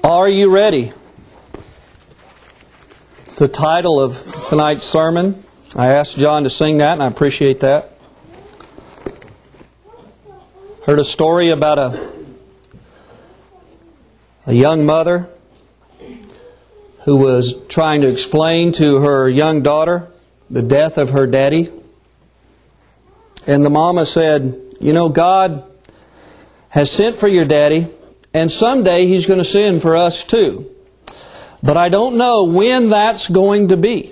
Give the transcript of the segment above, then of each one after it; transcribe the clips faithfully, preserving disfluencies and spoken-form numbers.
Are you ready? It's the title of tonight's sermon. I asked John to sing that, and I appreciate that. Heard a story about a, a young mother who was trying to explain to her young daughter the death of her daddy. And the mama said, you know, God has sent for your daddy, and someday He's going to send for us too. But I don't know when that's going to be.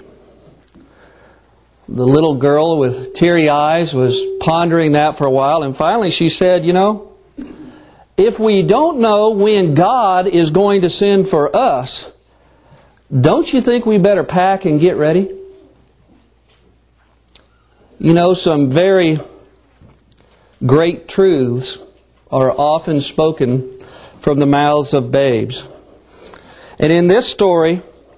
The little girl with teary eyes was pondering that for a while, and finally she said, you know, if we don't know when God is going to send for us, don't you think we better pack and get ready? You know, some very great truths are often spoken from the mouths of babes. And in this story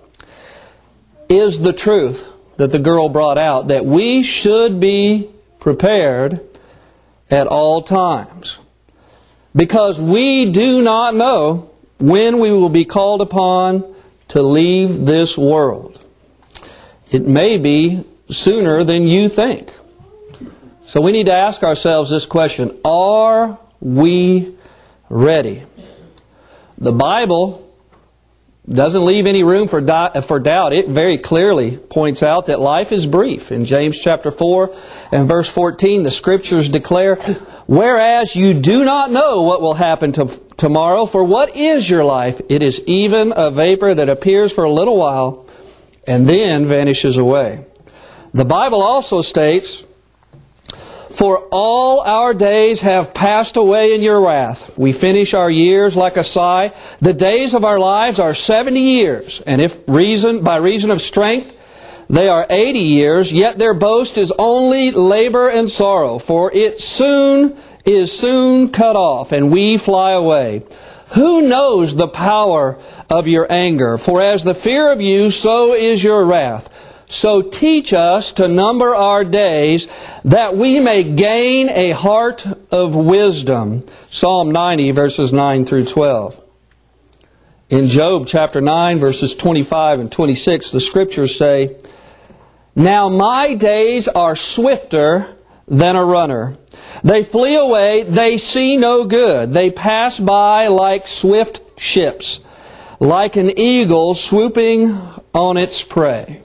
is the truth that the girl brought out, that we should be prepared at all times. Because we do not know when we will be called upon to leave this world. It may be sooner than you think. So we need to ask ourselves this question: are we ready? The Bible doesn't leave any room for for doubt. It very clearly points out that life is brief. In James chapter four and verse fourteen, the Scriptures declare, whereas you do not know what will happen to tomorrow, for what is your life? It is even a vapor that appears for a little while and then vanishes away. The Bible also states, for all our days have passed away in your wrath. We finish our years like a sigh. The days of our lives are seventy years, and if reason by reason of strength they are eighty years, yet their boast is only labor and sorrow, for it soon is soon cut off, and we fly away. Who knows the power of your anger? For as the fear of you, so is your wrath. So teach us to number our days, that we may gain a heart of wisdom. Psalm ninety, verses nine through twelve. In Job chapter nine, verses twenty-five and twenty-six, the Scriptures say, now my days are swifter than a runner. They flee away, they see no good. They pass by like swift ships, like an eagle swooping on its prey.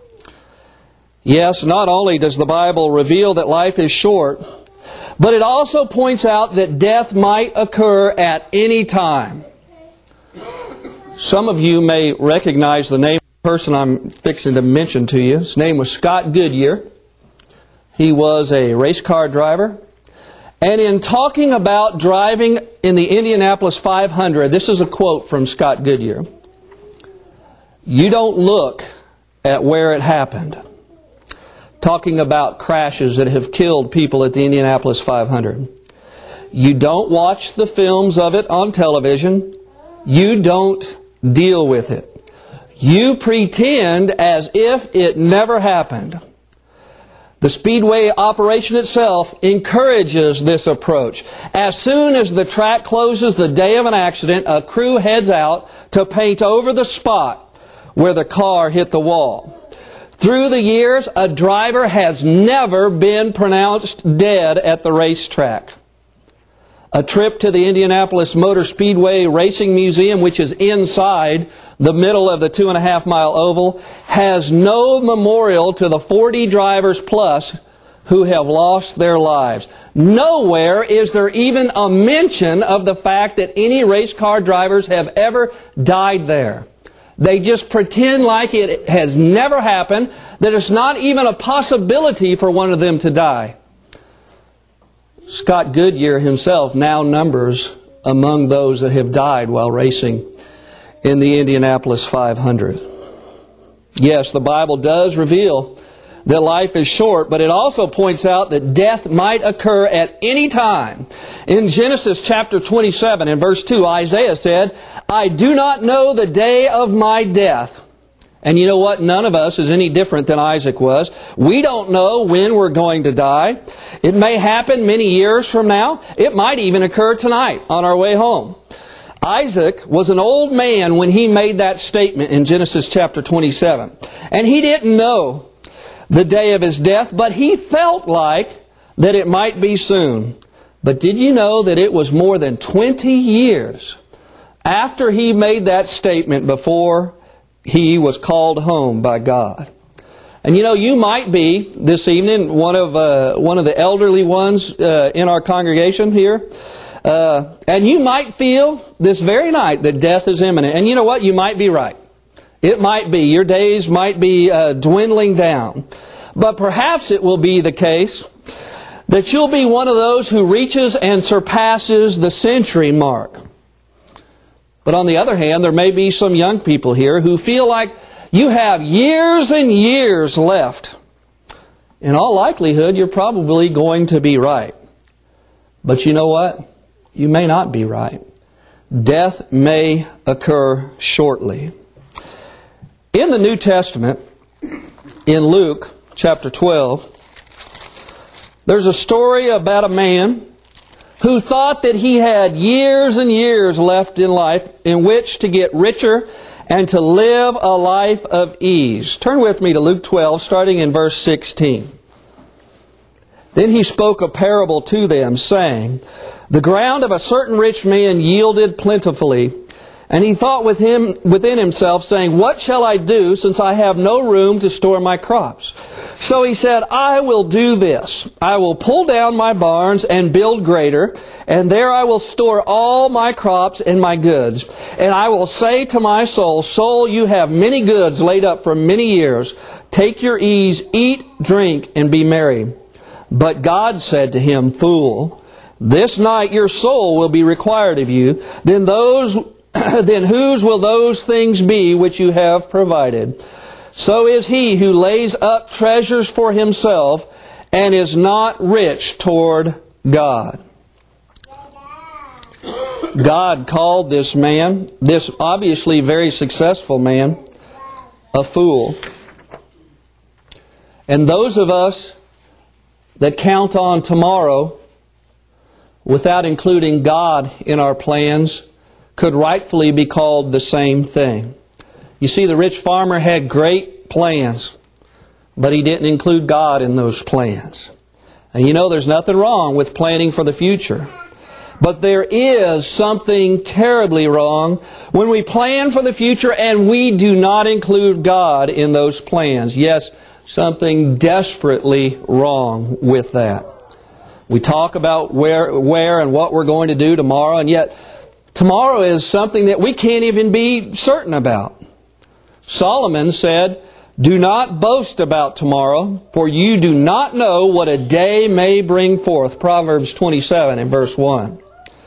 Yes, not only does the Bible reveal that life is short, but it also points out that death might occur at any time. Some of you may recognize the name of the person I'm fixing to mention to you. His name was Scott Goodyear. He was a race car driver. And in talking about driving in the Indianapolis five hundred, this is a quote from Scott Goodyear. You don't look at where it happened. Talking about crashes that have killed people at the Indianapolis five hundred. You don't watch the films of it on television. You don't deal with it. You pretend as if it never happened. The Speedway operation itself encourages this approach. As soon as the track closes the day of an accident, a crew heads out to paint over the spot where the car hit the wall. Through the years, a driver has never been pronounced dead at the racetrack. A trip to the Indianapolis Motor Speedway Racing Museum, which is inside the middle of the two and a half mile oval, has no memorial to the forty drivers plus who have lost their lives. Nowhere is there even a mention of the fact that any race car drivers have ever died there. They just pretend like it has never happened, that it's not even a possibility for one of them to die. Scott Goodyear himself now numbers among those that have died while racing in the Indianapolis five hundred. Yes, the Bible does reveal that life is short, but it also points out that death might occur at any time. In Genesis chapter twenty-seven and verse two, Isaiah said, I do not know the day of my death. And you know what? None of us is any different than Isaac was. We don't know when we're going to die. It may happen many years from now. It might even occur tonight on our way home. Isaac was an old man when he made that statement in Genesis chapter twenty-seven. And he didn't know the day of his death, but he felt like that it might be soon. But did you know that it was more than twenty years after he made that statement before he was called home by God? And you know, you might be this evening one of uh, one of the elderly ones uh, in our congregation here. Uh, and you might feel this very night that death is imminent. And you know what? You might be right. It might be. Your days might be uh, dwindling down. But perhaps it will be the case that you'll be one of those who reaches and surpasses the century mark. But on the other hand, there may be some young people here who feel like you have years and years left. In all likelihood, you're probably going to be right. But you know what? You may not be right. Death may occur shortly. In the New Testament, in Luke chapter twelve, there's a story about a man who thought that he had years and years left in life in which to get richer and to live a life of ease. Turn with me to Luke twelve, starting in verse sixteen. Then he spoke a parable to them, saying, "The ground of a certain rich man yielded plentifully. And he thought with him, within himself, saying, What shall I do, since I have no room to store my crops? So he said, I will do this. I will pull down my barns and build greater, and there I will store all my crops and my goods. And I will say to my soul, Soul, you have many goods laid up for many years. Take your ease, eat, drink, and be merry. But God said to him, Fool, this night your soul will be required of you. Then those, then whose will those things be which you have provided? So is he who lays up treasures for himself and is not rich toward God." God called this man, this obviously very successful man, a fool. And those of us that count on tomorrow without including God in our plans could rightfully be called the same thing. You see, the rich farmer had great plans, but he didn't include God in those plans. And you know, there's nothing wrong with planning for the future. But there is something terribly wrong when we plan for the future and we do not include God in those plans. Yes, something desperately wrong with that. We talk about where, where and what we're going to do tomorrow, and yet tomorrow is something that we can't even be certain about. Solomon said, "Do not boast about tomorrow, for you do not know what a day may bring forth." Proverbs twenty-seven and verse one.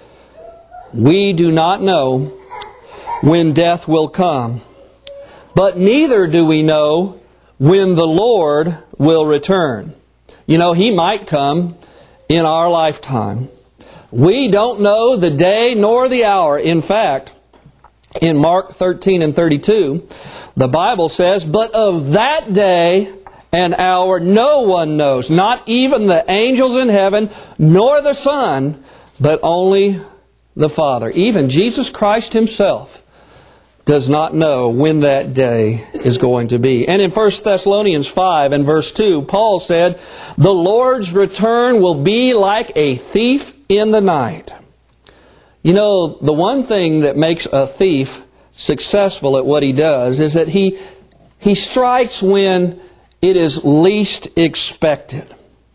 We do not know when death will come, but neither do we know when the Lord will return. You know, He might come in our lifetime. We don't know the day nor the hour. In fact, in Mark thirteen and thirty-two, the Bible says, "But of that day and hour no one knows, not even the angels in heaven, nor the Son, but only the Father." Even Jesus Christ Himself does not know when that day is going to be. And in First Thessalonians five and verse two, Paul said, "The Lord's return will be like a thief in the night." You know, the one thing that makes a thief successful at what he does is that he, he strikes when it is least expected.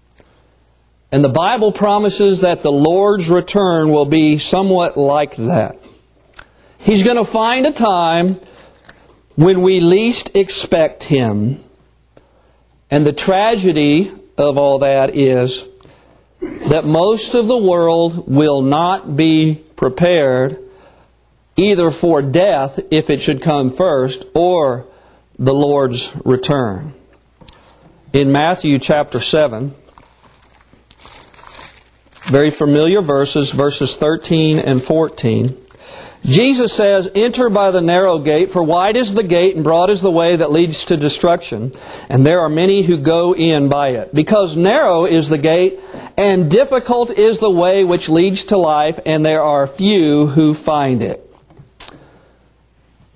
And the Bible promises that the Lord's return will be somewhat like that. He's going to find a time when we least expect Him. And the tragedy of all that is that most of the world will not be prepared either for death, if it should come first, or the Lord's return. In Matthew chapter seven, very familiar verses, verses thirteen and fourteen, Jesus says, "Enter by the narrow gate, for wide is the gate and broad is the way that leads to destruction, and there are many who go in by it. Because narrow is the gate, and difficult is the way which leads to life, and there are few who find it."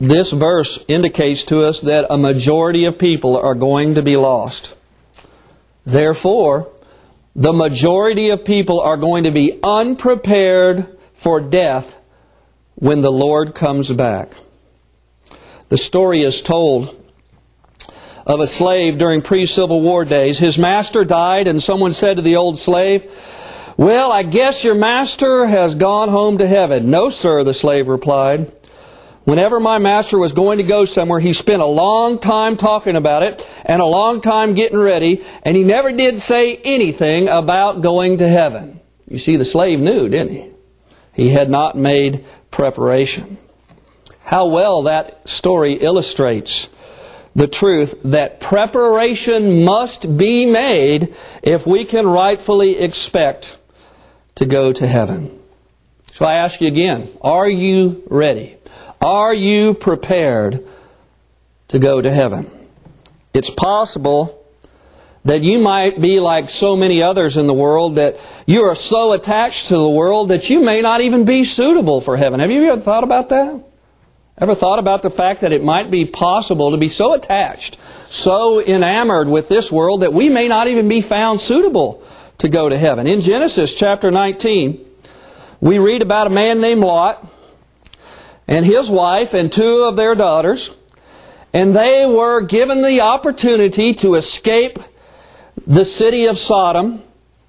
this verse indicates to us that a majority of people are going to be lost. Therefore, the majority of people are going to be unprepared for death when the Lord comes back. The story is told of a slave during pre-Civil War days. His master died, and someone said to the old slave, "Well, I guess your master has gone home to heaven." "No, sir," the slave replied. "Whenever my master was going to go somewhere, he spent a long time talking about it and a long time getting ready, and he never did say anything about going to heaven." You see, the slave knew, didn't he? He had not made preparation. How well that story illustrates the truth that preparation must be made if we can rightfully expect to go to heaven. So I ask you again, are you ready? Are you prepared to go to heaven? It's possible that you might be like so many others in the world, that you are so attached to the world that you may not even be suitable for heaven. Have you ever thought about that? Ever thought about the fact that it might be possible to be so attached, so enamored with this world that we may not even be found suitable to go to heaven? In Genesis chapter nineteen, we read about a man named Lot and his wife and two of their daughters, and they were given the opportunity to escape the city of Sodom,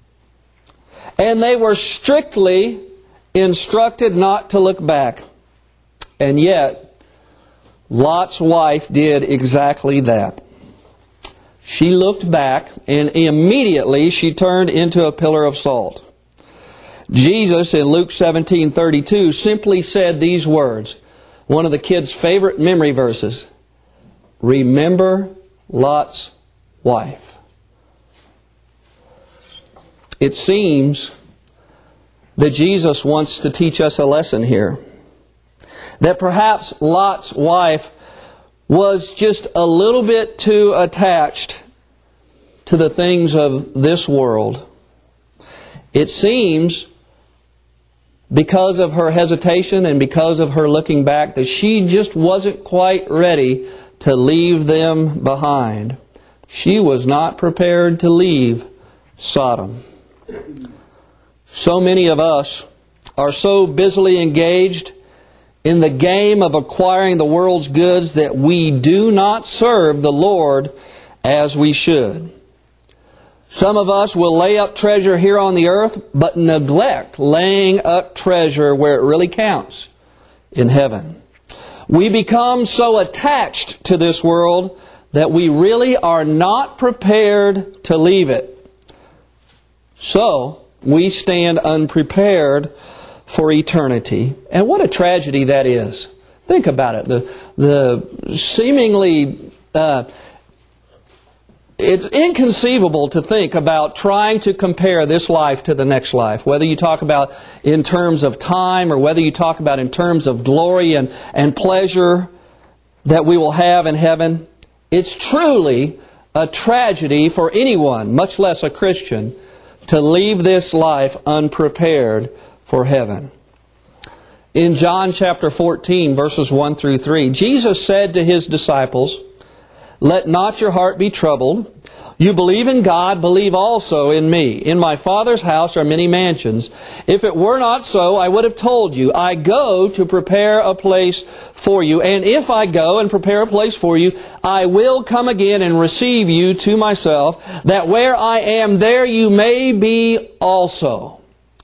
and they were strictly instructed not to look back. And yet, Lot's wife did exactly that. She looked back, and immediately she turned into a pillar of salt. Jesus, in Luke seventeen thirty-two, simply said these words, one of the kids' favorite memory verses, "Remember Lot's wife." It seems that Jesus wants to teach us a lesson here. That perhaps Lot's wife was just a little bit too attached to the things of this world. It seems, because of her hesitation and because of her looking back, that she just wasn't quite ready to leave them behind. She was not prepared to leave Sodom. So many of us are so busily engaged in the game of acquiring the world's goods that we do not serve the Lord as we should. Some of us will lay up treasure here on the earth, but neglect laying up treasure where it really counts, in heaven. We become so attached to this world that we really are not prepared to leave it. So, we stand unprepared for eternity. And what a tragedy that is. Think about it. The, the seemingly... Uh, It's inconceivable to think about trying to compare this life to the next life. Whether you talk about in terms of time or whether you talk about in terms of glory and, and pleasure that we will have in heaven. It's truly a tragedy for anyone, much less a Christian, to leave this life unprepared for heaven. In John chapter fourteen, verses one through three, Jesus said to His disciples, "Let not your heart be troubled. You believe in God, believe also in me. In my Father's house are many mansions. If it were not so, I would have told you. I go to prepare a place for you. And if I go and prepare a place for you, I will come again and receive you to myself, that where I am, there you may be also."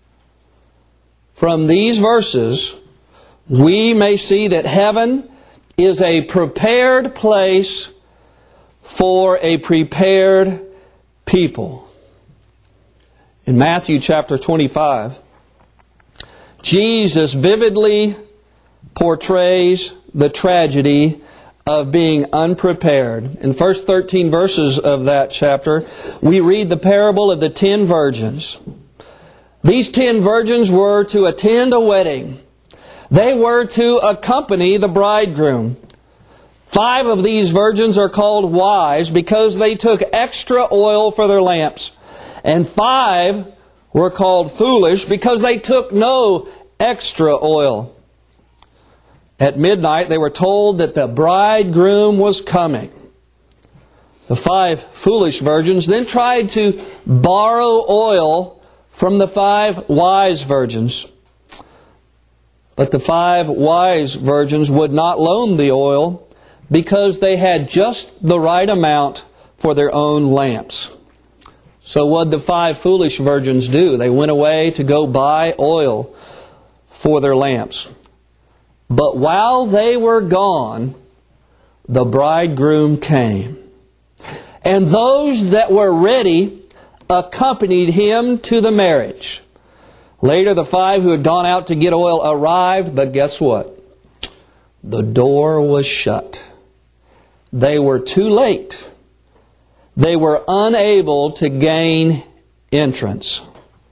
From these verses, we may see that heaven is a prepared place for a prepared people. In Matthew chapter twenty-five, Jesus vividly portrays the tragedy of being unprepared. In the first thirteen verses of that chapter, we read the parable of the ten virgins. These ten virgins were to attend a wedding. They were to accompany the bridegroom. Five of these virgins are called wise because they took extra oil for their lamps. And five were called foolish because they took no extra oil. At midnight, they were told that the bridegroom was coming. The five foolish virgins then tried to borrow oil from the five wise virgins. But the five wise virgins would not loan the oil because they had just the right amount for their own lamps. So what did the five foolish virgins do? They went away to go buy oil for their lamps. But while they were gone, the bridegroom came. And those that were ready accompanied him to the marriage. Later, the five who had gone out to get oil arrived, but guess what? The door was shut. They were too late. They were unable to gain entrance.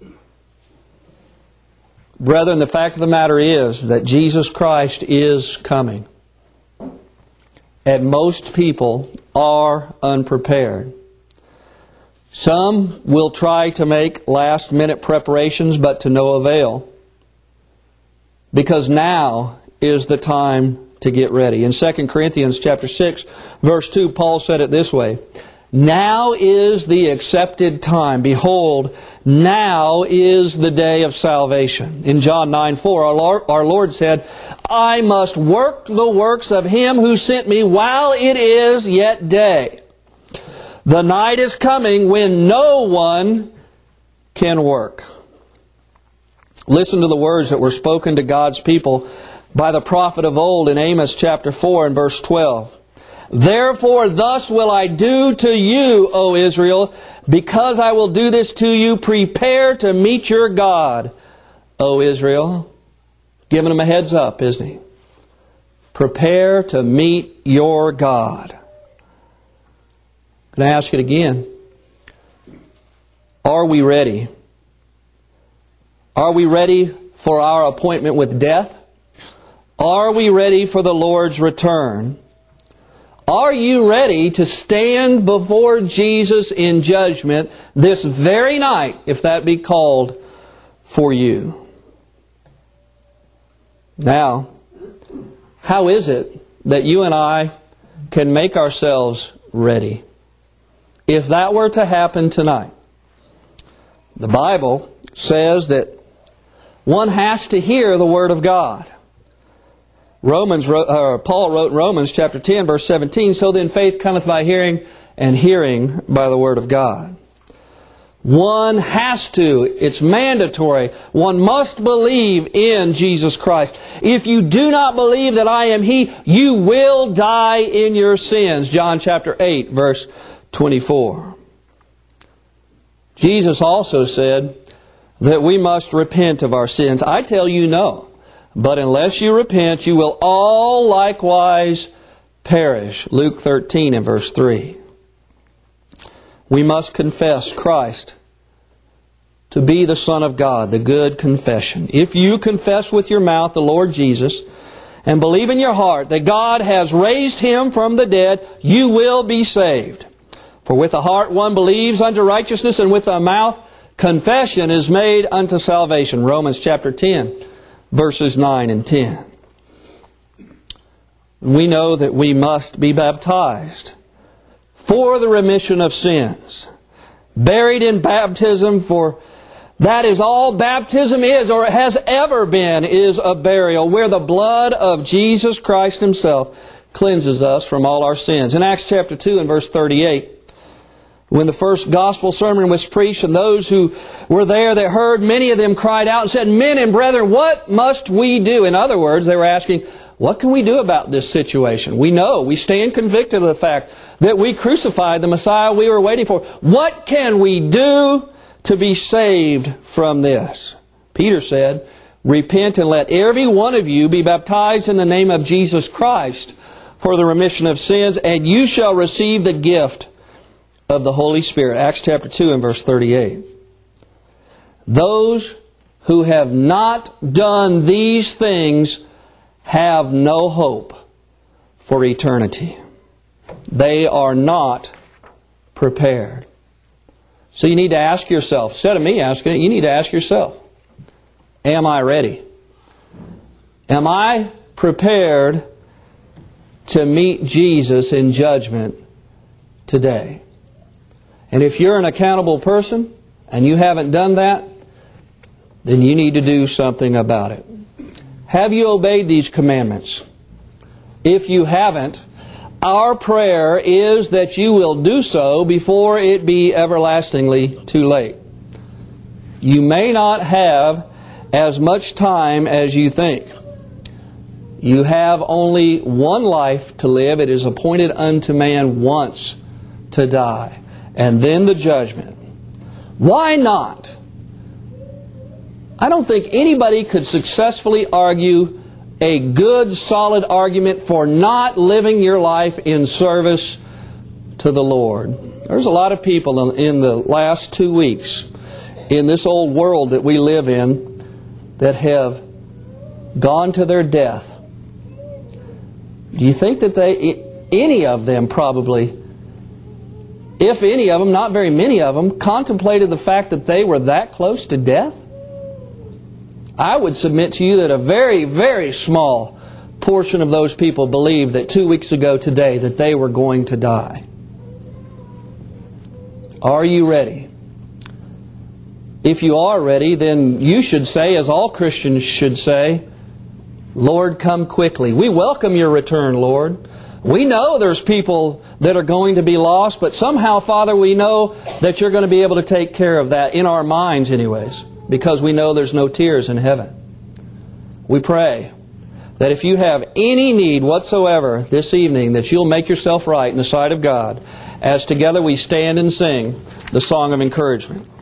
Brethren, the fact of the matter is that Jesus Christ is coming. And most people are unprepared. Some will try to make last-minute preparations, but to no avail. Because now is the time to get ready. In Second Corinthians chapter six, verse two, Paul said it this way, "Now is the accepted time. Behold, now is the day of salvation." In John nine four, our Lord, our Lord said, "I must work the works of Him who sent me while it is yet day. The night is coming when no one can work." Listen to the words that were spoken to God's people by the prophet of old in Amos chapter four and verse twelve. "Therefore thus will I do to you, O Israel, because I will do this to you. Prepare to meet your God, O Israel." Giving them a heads up, isn't He? Prepare to meet your God. Can I ask it again? Are we ready? Are we ready for our appointment with death? Are we ready for the Lord's return? Are you ready to stand before Jesus in judgment this very night, if that be called for you? Now, how is it that you and I can make ourselves ready? If that were to happen tonight, the Bible says that one has to hear the Word of God. Romans, uh, Paul wrote in Romans chapter ten, verse seventeen, "So then faith cometh by hearing, and hearing by the Word of God." One has to, it's mandatory, one must believe in Jesus Christ. If you do not believe that I am He, you will die in your sins. John chapter eight, verse twenty-four. Jesus also said that we must repent of our sins. I tell you no. But unless you repent, you will all likewise perish. Luke thirteen and verse three. We must confess Christ to be the Son of God, the good confession. If you confess with your mouth the Lord Jesus and believe in your heart that God has raised Him from the dead, you will be saved. For with the heart one believes unto righteousness, and with the mouth confession is made unto salvation. Romans chapter ten, verses nine and ten. We know that we must be baptized for the remission of sins. Buried in baptism, for that is all baptism is, or has ever been, is a burial, where the blood of Jesus Christ Himself cleanses us from all our sins. In Acts chapter two and verse thirty-eight, when the first gospel sermon was preached, and those who were there that heard, many of them cried out and said, "Men and brethren, what must we do?" In other words, they were asking, what can we do about this situation? We know, we stand convicted of the fact that we crucified the Messiah we were waiting for. What can we do to be saved from this? Peter said, "Repent and let every one of you be baptized in the name of Jesus Christ for the remission of sins, and you shall receive the gift of the Holy Spirit." Acts chapter two and verse thirty-eight. Those who have not done these things have no hope for eternity. They are not prepared. So you need to ask yourself, instead of me asking it, you need to ask yourself, am I ready? Am I prepared to meet Jesus in judgment today? And if you're an accountable person and you haven't done that, then you need to do something about it. Have you obeyed these commandments? If you haven't, our prayer is that you will do so before it be everlastingly too late. You may not have as much time as you think. You have only one life to live. It is appointed unto man once to die, and then the judgment. Why not? I don't think anybody could successfully argue a good, solid argument for not living your life in service to the Lord. There's a lot of people in the last two weeks in this old world that we live in that have gone to their death. Do you think that they, any of them probably, if any of them, not very many of them, contemplated the fact that they were that close to death? I would submit to you that a very, very small portion of those people believed that two weeks ago today that they were going to die. Are you ready? If you are ready, then you should say, as all Christians should say, Lord, come quickly. We welcome your return, Lord. We know there's people that are going to be lost, but somehow, Father, we know that you're going to be able to take care of that in our minds anyways, because we know there's no tears in heaven. We pray that if you have any need whatsoever this evening, that you'll make yourself right in the sight of God, as together we stand and sing the song of encouragement.